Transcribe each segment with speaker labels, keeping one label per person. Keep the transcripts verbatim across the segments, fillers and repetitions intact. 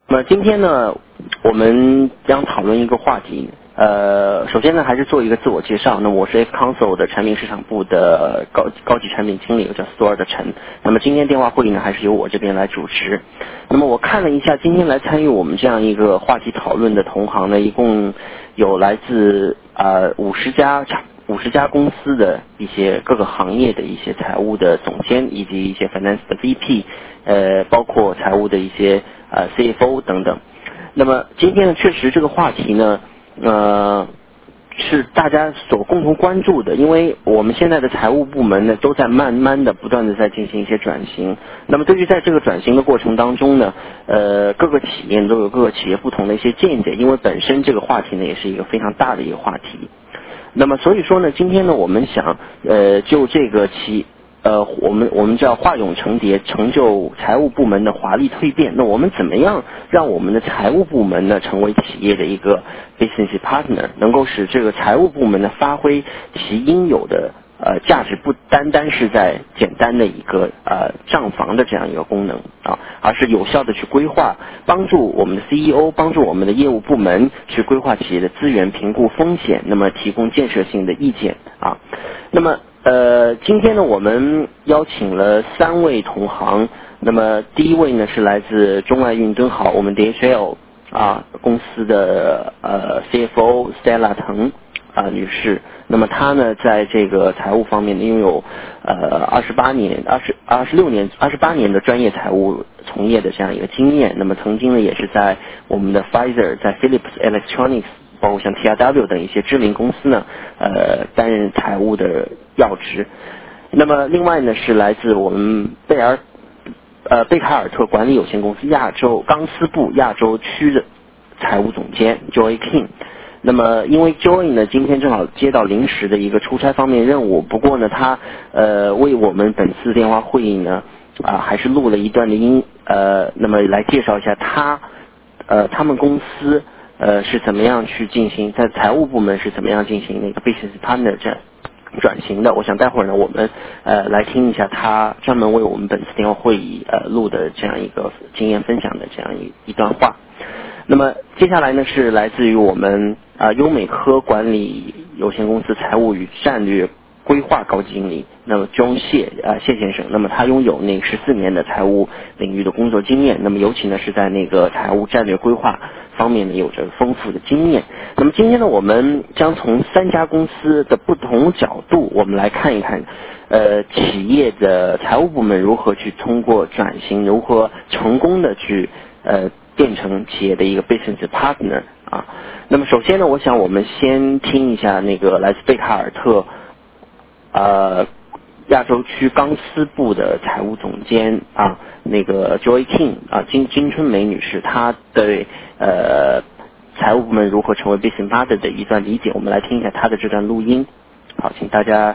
Speaker 1: 那么今天呢，我们将讨论一个话题。呃，首先呢，还是做一个自我介绍。那么我是 F Console 的产品市场部的高高级产品经理，我叫 Store 的陈。那么今天电话会议呢，还是由我这边来主持。那么我看了一下，今天来参与我们这样一个话题讨论的同行呢，一共有来自呃五十家五十家公司的一些各个行业的一些财务的总监，以及一些 finance 的 V P， 呃，包括财务的一些呃 C F O 等等。那么今天呢，确实这个话题呢，呃，是大家所共同关注的，因为我们现在的财务部门呢，都在慢慢的、不断的在进行一些转型。那么对于在这个转型的过程当中呢，呃，各个企业都有各个企业不同的一些见解，因为本身这个话题呢，也是一个非常大的一个话题。那么所以说呢，今天呢，我们想呃就这个企呃我们我们叫化蛹成蝶，成就财务部门的华丽蜕变。那我们怎么样让我们的财务部门呢成为企业的一个 business partner， 能够使这个财务部门呢发挥其应有的呃价值，不单单是在简单的一个呃账房的这样一个功能啊，而是有效的去规划，帮助我们的 C E O， 帮助我们的业务部门去规划企业的资源，评估风险，那么提供建设性的意见啊。那么呃，今天呢，我们邀请了三位同行。那么第一位呢是来自中外运敦豪，我们 D H L 啊公司的呃 C F O Stella 滕啊、呃、女士。那么她呢，在这个财务方面呢，拥有呃二十八年、二十二十六年、二十八年的专业财务从业的这样一个经验。那么曾经呢，也是在我们的 Pfizer、在 Philips Electronics，包括像 T R W 等一些知名公司呢，呃，担任财务的要职。那么另外呢，是来自我们贝尔呃贝卡尔特管理有限公司亚洲钢丝部亚洲区的财务总监 Joy King。那么因为 Joy 呢今天正好接到临时的一个出差方面任务，不过呢他呃为我们本次电话会议呢啊、呃、还是录了一段的音，呃那么来介绍一下他呃他们公司呃是怎么样去进行，在财务部门是怎么样进行那个 business partner 这转型的。我想待会儿呢我们呃来听一下他专门为我们本次电话会议呃录的这样一个经验分享的这样一一段话。那么接下来呢是来自于我们啊、呃、优美科管理有限公司财务与战略规划高级经理，那么 John 谢啊谢先生。那么他拥有那十四年的财务领域的工作经验，那么尤其呢是在那个财务战略规划方面呢有着丰富的经验。那么今天呢我们将从三家公司的不同角度，我们来看一看呃企业的财务部门如何去通过转型，如何成功的去呃变成企业的一个 business partner 啊。那么首先呢，我想我们先听一下那个来自贝卡尔特呃亚洲区钢丝部的财务总监啊，那个 Joy King 啊金金春梅女士，她对呃财务部门如何成为 business partner 的一段理解。我们来听一下她的这段录音。好，请大家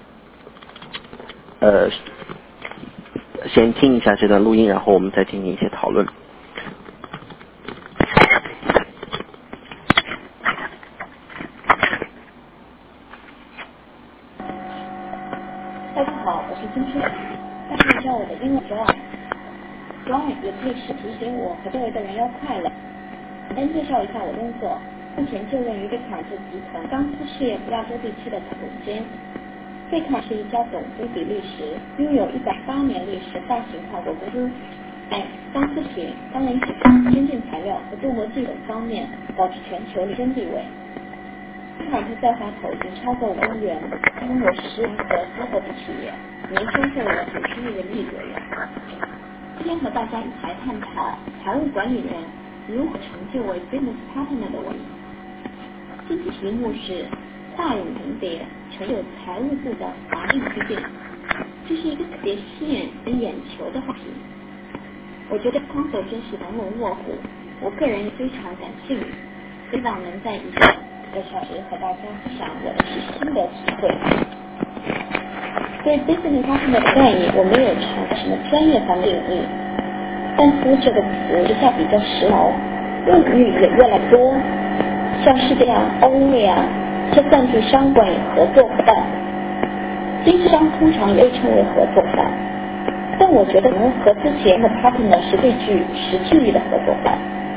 Speaker 1: 呃先听一下这段录音，然后我们再进行一些讨论。
Speaker 2: 大家好，我是金春，大家叫我的英文 Joy。Joy 也可以是提醒我和周围的人要快乐。简单介绍一下我工作，目前就任于贝卡尔特集团钢丝事业亚洲地区的总监。贝卡尔是一家总经比利时，拥有一百八年历史的大型跨国公司，在钢丝品、钢轮体、先进材料和综合技术方面保持全球领先地位。贝卡尔特在华投资超过五亿元，拥有十个合伙的企业，年收获了五十亿人民币左右。今天和大家一起来探讨财务管理人如何成就为 business partner 的问题。今天题目是化蛹成蝶，成就财务部的华丽蜕变。这是一个特别吸引人眼球的话题。我觉得 Console 真是能文卧虎，我个人也非常感兴趣，希望能在以下一个小时和大家分享我的新的体会。对 business partner 的概念，我没有查什么专业方面领域，但是这个词一下比较时髦，领域也越来越多，像是这样 Only 啊，这赞助商关于合作伙伴，经销商通常也被称为合作伙伴，但我觉得能合资前的 partner 是最具实际力的合作伙伴。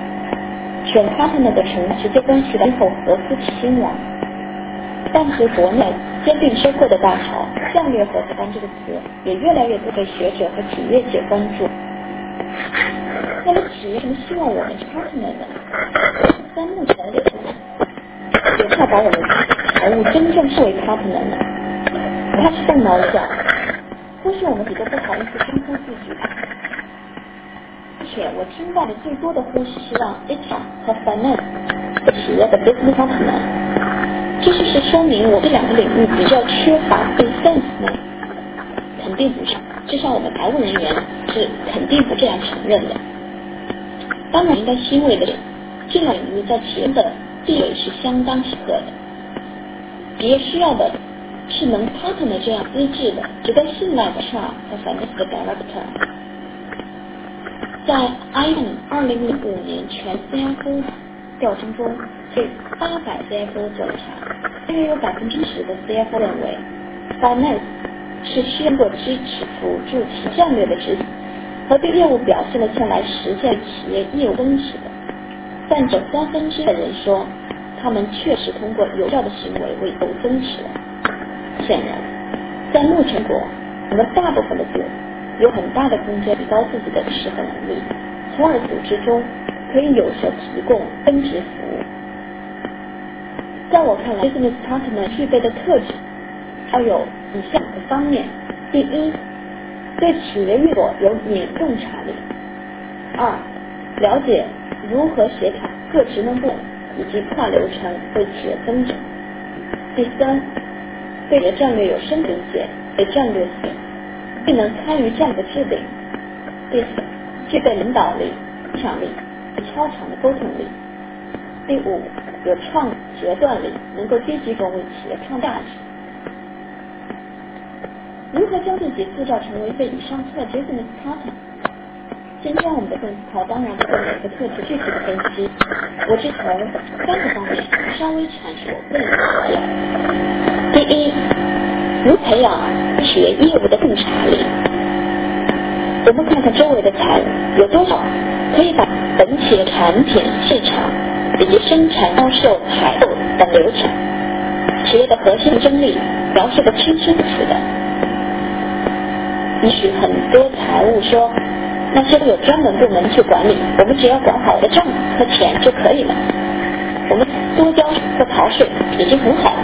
Speaker 2: 选 partner 的成直接关系到今后合资企兴亡。但是国内兼并收购的大潮，战略合作方这个词也越来越多被学者和企业界关注。那么企业什么希望我们是 partner 的？在目前的情况，有怕把我们财务真正视为 partner 呢？他是动脑脚，或是我们几个不好意思称呼自己。而且我听到的最多的呼是希望 H R 和 Finance 企业的 business partner。这是不是说明我这两个领域比较缺乏对 sense 呢？肯定不是，至少我们财务人员是肯定不这样承认的。当然应该欣慰的是，这两领域在企业的地位是相当显赫的。企业需要的是能 partner 这样资质的、值得信赖的 H R 和 finance 的 director。在 I M 二零零五年全 C F O 调查中，对八百 C F O 做了查，大约有百分之十的 C F O 认为 finance 是需要过支持辅助其战略的执行和对业务表现了下来实现企业业务增值的。但有三分之一的人说，他们确实通过有效的行为为业务增值了。显然，在目前国，我们大部分的组有很大的空间提高自己的知识和能力，从而组织中可以有效提供增值服务。在我看来 ，business partner 具备的特质要有以下五个方面：第一，对企业运作有敏洞察力；二，了解如何协调各职能部门以及跨流程为企业增长；第三，对企业战略有深理解，对战略性，并能参与战略制定；第四，具备领导力、影响力、超强的沟通力；第五，有创决断力，能够积极地为企业创价值。如何将自己塑造成为被以上特质 business partner？ 今天我们的分析考当然不会每个特质具体的分析，我只从三个方面稍微阐述我个人的考量。第一，如培养企业业务的洞察力。我们看看周围的财务有多少可以把本企业产品、市场以及生产、销售、采购等流程、企业的核心竞争力描述得清清楚楚的。也许很多财务说，那些都有专门部门去管理，我们只要管好的账和钱就可以了，我们多交和逃税已经很好了。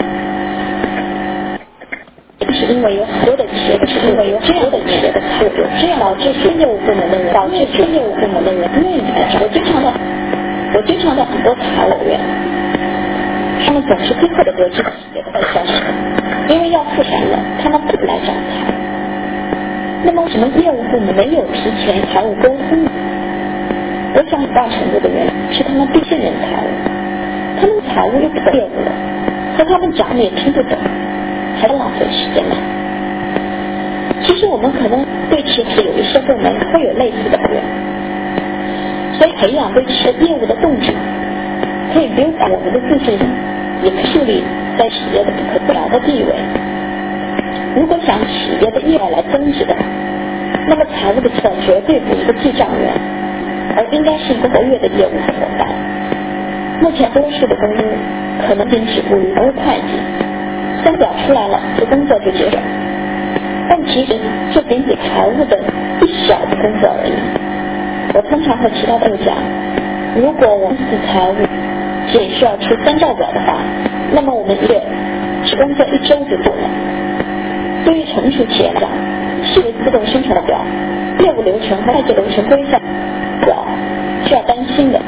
Speaker 2: 是因为有很多的企业，是因为有这样的企业的财务，这样导致非业务部门的人，导致非业务部门的人愿意来找我。经常的，我经常的很多财务员，他们总是最后的得知企业的坏消息，因为要付钱了，他们不来找财务。那么为什么业务部门没有提前财务沟通呢？我想很大程度的原因是他们不信任财务，他们财务又不懂业务了，和他们讲的也听不懂，还浪费时间了。其实我们可能对其实有一些部门会有类似的抱怨，所以培养对企业业务的洞察，可以 build up 我们的自信心，也可以树立在企业的不可动摇的地位。如果想企业的业务来增值的，那么财务的侧绝对不是一个记账员，而应该是一个活跃的业务伙伴。目前多数的公司可能仅止步于财务会计，算表出来了，这工作就结束。但其实这仅仅财务的一小的工作而已。我通常和其他朋友讲，如果我们是财务只需要出三兆表的话，那么我们一月只工作一周就够了。对于成熟企业来讲，视为自动生产的表、业务流程和会计流程规范表需要担心的。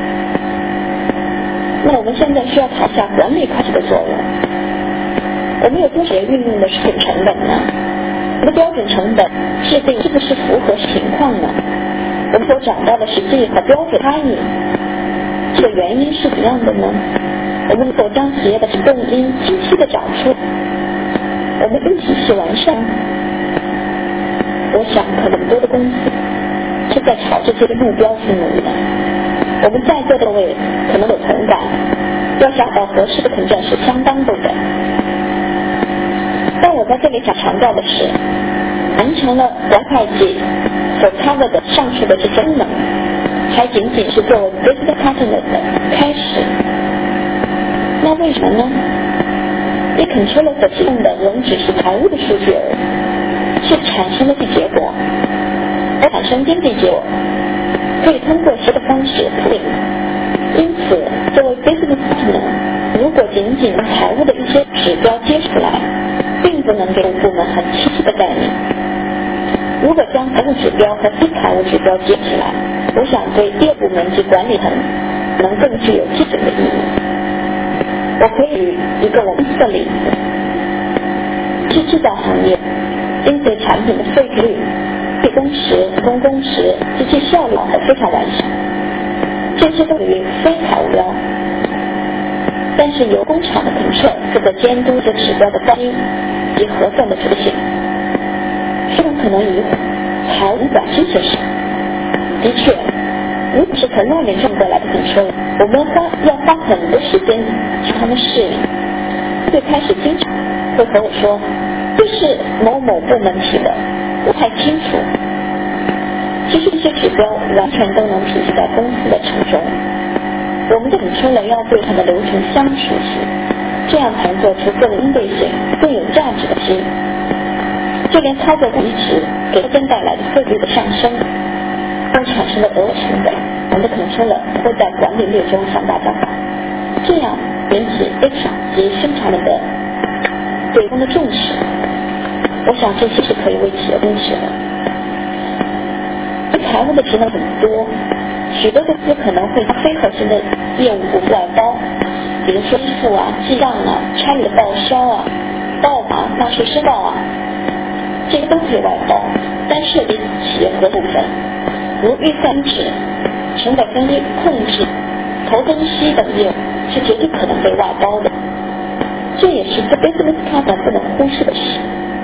Speaker 2: 那我们现在需要考虑一下管理会计的作用。我们有多少运用的是标准成本呢？我们的标准成本制定是不是符合情况呢？我们所找到的实际和标准差异，这个原因是怎样的呢？我们所将企业的动因清晰地找出。我们一体系完善，我想可能多的公司是在朝着这个目标去努力的。我们在座的位可能有同感，要找到合适的评价是相当对的。但我在这里想强调的是，完成了管会计所 cover 的上述的这些功能， 还仅仅是作为 business partner 的开始。那为什么呢？因为 controller 所提供的仍只是财务的数据而已，是产生的结果，而产生经济结果可以通过谁的方式处理。因此，作为 business partner， 如果仅仅把财务的一些指标接出来，并不能给部门很清晰的概念。如果将财务指标和非财务指标接起来，我想对业务部门及管理层能更具有基准的意义。我可以举一个我们公司的例子，是制造行业，因此产品的废品率、废工时、工工时及其效率都非常完善，这些都属于非财务标。但是由工厂的control负责监督这指标的高低及核算的执行，非常可能以财务管这些事。的确，如果是从外面转过来的control，我们花要花很多时间去他们适应。最开始经常会和我说，这是某某部门提的，不太清楚。其实这些指标完全都能体现在公司的程中。我们的controller要对他的流程相熟悉，这样才能做出更应对性、更有价值的题。就连操作移植给客间带来的费率的上升，都产生了额外成本，我们的controller会在管理列中向大家反映，这样引起 H R 及生产人的对方的重视。我想这些是可以为企业公示的。财务的职能很多，许多公司可能会把非核心的业务部外包，比如说支付啊、记账啊、差旅的报销啊、报啊、纳税申报啊，这些都可以外包。但涉及企业合部分，如预算制、成本分析控制、投分析等业务，是绝对可能被外包的。这也是做 business partner 不能忽视的事。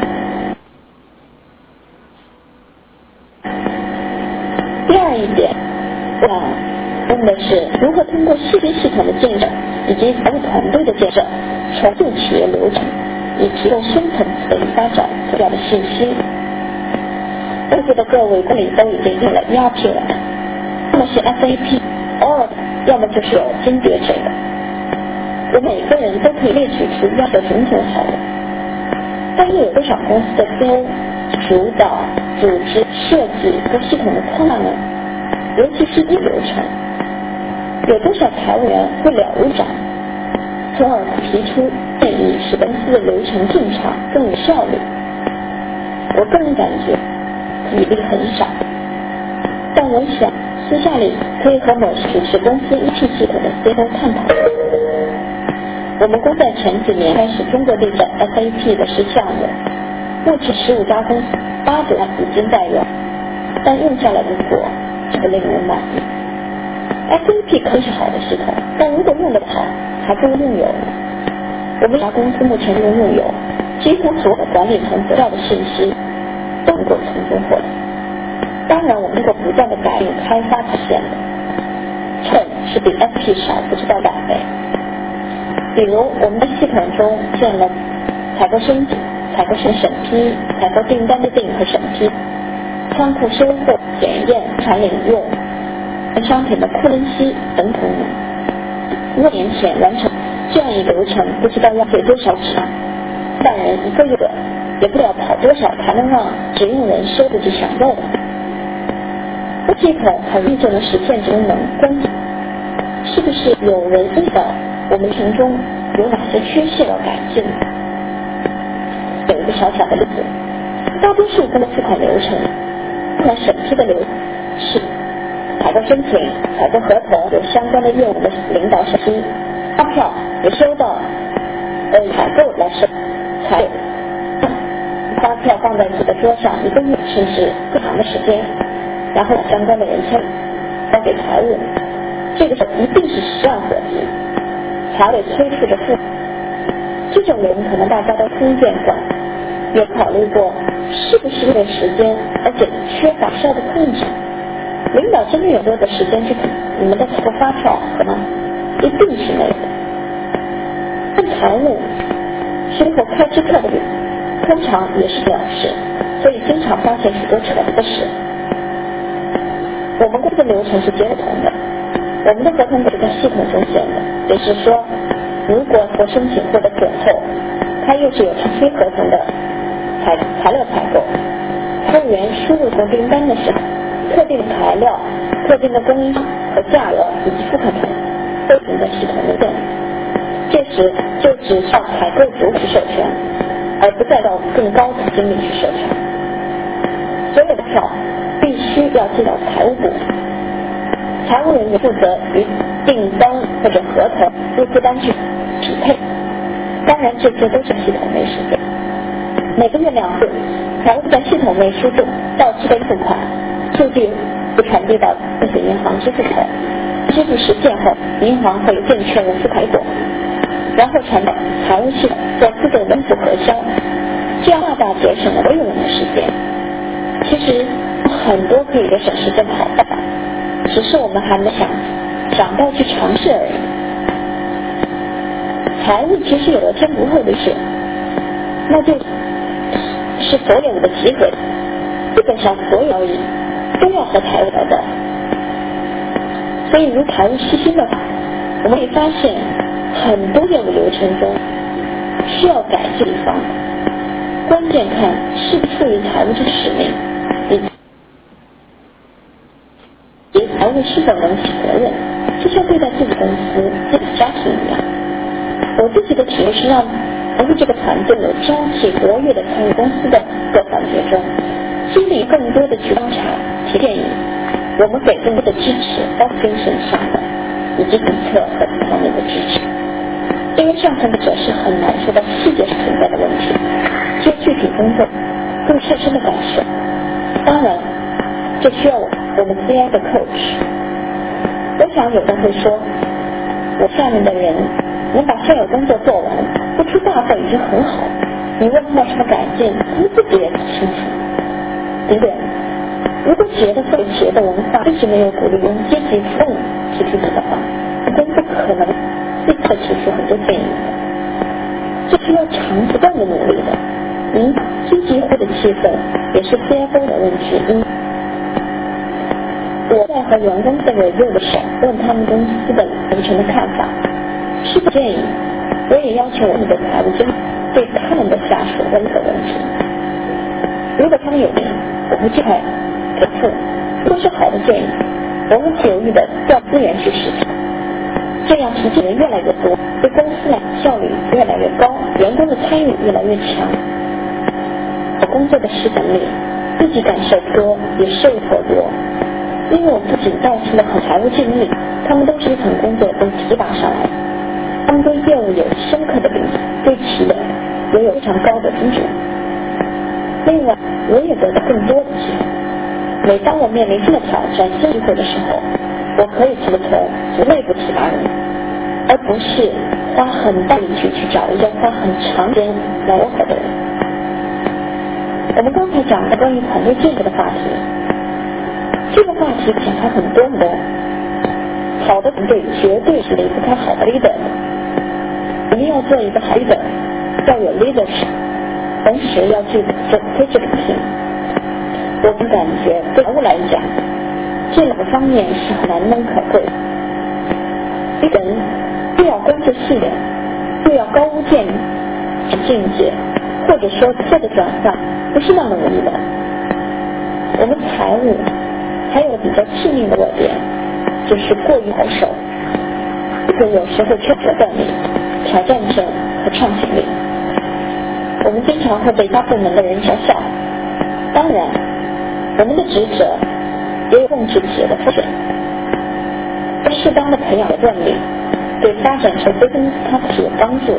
Speaker 2: 第二一点，我想问的是如何通过细节系统的建设以及财务团队的建设，重塑企业流程，以提供深层次的发展重要的信息。公司的各位管理都已经用了 E R P 了，要么是 S A P、Oracle， 要么就是有金蝶这个。我们每个人都可以列举出要的种种好的，但又有多少公司的 C E O 主导、组织、设计和系统的框架呢？尤其是一流程，有多少财务员会了如指掌，从而提出建议，使公司的流程正常、更有效率？我个人感觉比例很少，但我想私下里可以和某主持公司 E P 系统的 C E O 探讨。我们公司在前几年开始中国地震 S A P 的试项目，目前十五家公司八家已经在用，但用下来的果这个令人满意。S A P 可以是好的系统，但如果用得好，还不如用友呢。我们家公司目前用用友，几乎所有的管理层得到的信息都能够从中获得。当然，我们能够不断的改进开发实现的，称是比 S P 少不知道两倍。比如我们的系统中建了采购申请、采购审批、采购订单的订和审批、仓库收货、检验、产领用、商品的库分析等功能。若年前完成这样一个流程，不知道要费多少纸，但人一个月也不知道跑多少才能让使用人收得及享用的。这系统很容易就能实现这功能，关键是不是有人意识到我们群中有哪些缺陷要改进？有一个小小的例子，大多数公司款流程，那审批的流程是采购申请、采购合同有相关的业务的领导审批，发票也收到，呃，采购来审，采发票放在你的桌上一个月甚至更长的时间，然后相关的人签交给财务，这个时候一定是十万火急。才会催促着付。这种人可能大家都听见过，有考虑过是不是因为时间而且缺乏效的控制？领导真的有多的时间去你们的采购发票？可能一定是没有的。但财务生活开支特别，通常也是表示，所以经常发现许多扯的事。 我们公司的流程是结合同的，我们的合同是在系统中写的，也就是说，如果我申请获得准后，它又是有非合同的材材料采购，货源输入从订单的时候，特定的材料、特定的供应商和价格以及付款条都存在系统内线。这时就只需要采购组去授权，而不再到更高的经理去授权。所有的票必须要寄到财务部，财务人员负责与订单或者合同入资单据匹配。当然，这些都是系统内实现。每个月两次，财务在系统内输入到期的付款数据，会传递到自己银行支付口。支付实现后，银行会证券无私开果，然后传到财务系统做自动温复核销，这样大大节省了所有人的时间。其实很多可以节省时间的好办法，只是我们还没想想到去尝试而已。财务其实有了天不厚的事，那就是所有的集合，基本上所有交易都要和财务聊到。所以如财务细心的话，我们会发现很多业务流程中需要改进的地方，关键看是不是出于财务这使命，以及财务是否能起责任，就像对待自己公司、自己家庭一样。我自己的体会是让财务这个团队有朝气活跃的参与公司的各环节中，经历更多的去观察、提建议。我们给更多的支持，包括精神上的以及决策和各方面的支持。因为上层的者是很难说到细节存在的问题，只有具体工作更切身的感受。当然，这需要我们 C I 的 coach。我想有人会说，我下面的人能把现有工作做完，不出大错已经很好，你问他有什么改进，他们自己也很清楚，对不对？如果企业的或企业的文化一直没有鼓励用积极主动提出的话，公司不可能立刻提出很多建议的，这是要长不断的努力的。嗯，积极或者气氛也是 C F O 的问之一。我在和员工在 review 的时候，问他们公司的流程的看法，是否建议，我也要求我们的财务经理对他们的下属问这个问题。如果他们有意见，我会尽快给付；如果是好的建议，我会有意的调资源去实行。这样实际人越来越多，对公司来效率越来越高，员工的参与越来越强。我工作的实践力，自己感受多，也受益颇多。因为我不仅带出了和财务经理，他们都是从工作中提拔上来，他们对业务有深刻的理解，对企业也有非常高的尊重。另外，我也得到更多的机会。每当我面临新的挑战、新机会的时候，我可以从从内部提拔人，而不是花很大力气去找一个花很长时间来磨合的人。我们刚才讲的关于团队建设的话题，这个话题讲开很多很多。好的团队绝对是离不开好的 leader 的。我们要做一个好 leader， 要有 leadership， 同时要具备 strategic thinking。我们感觉对财务来讲，这两个方面是很难能可贵的。一个人又要关注细节，又要高屋建境界，或者说这的转换不是那么容易的。我们财务还有比较致命的弱点，就是过于保守，这个有时候缺乏动力、挑战性和创新力。我们经常会被大部门的人嘲笑。当然，我们的职责也有控制企业的风险，适当的培养锻炼，对发展成 business capacity 有帮助。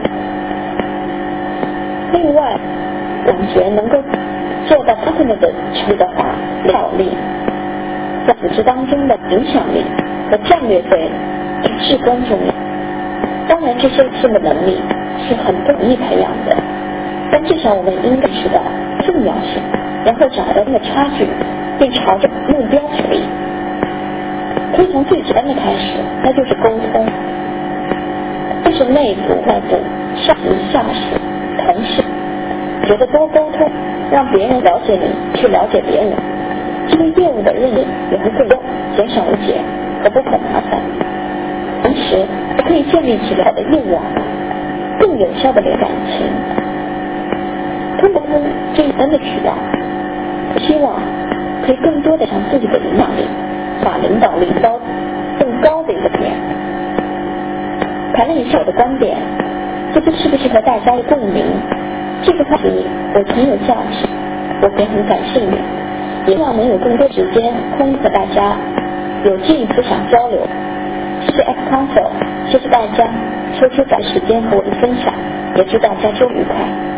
Speaker 2: 另外，感觉能够做到 partner 的程度的话，领导力在组织当中的影响力和战略性是至关重要。当然，这些新的能力是很不容易培养的，但至少我们应该知道重要性，然后找到那个差距，并朝着目标去努力。可以从最简单的开始，那就是沟通，这是内部、外部、上级、下属、同事，觉得多沟通，让别人了解你，去了解别人，这对业务的认知也会更高。 减少误解和不可麻烦，同时还可以建立起好的业务网，更有效的联感情。通过这一单的渠道，希望可以更多的将自己的影响力把领导力高更高的一个点。谈论一下我的观点，这次是不是和大家的共鸣？这个话题我很有价值，我也很感谢你，也希望能有更多时间空和大家有进一步想交流。谢谢 X Council， 谢谢大家抽出短时间和我的分享，也祝大家周愉快。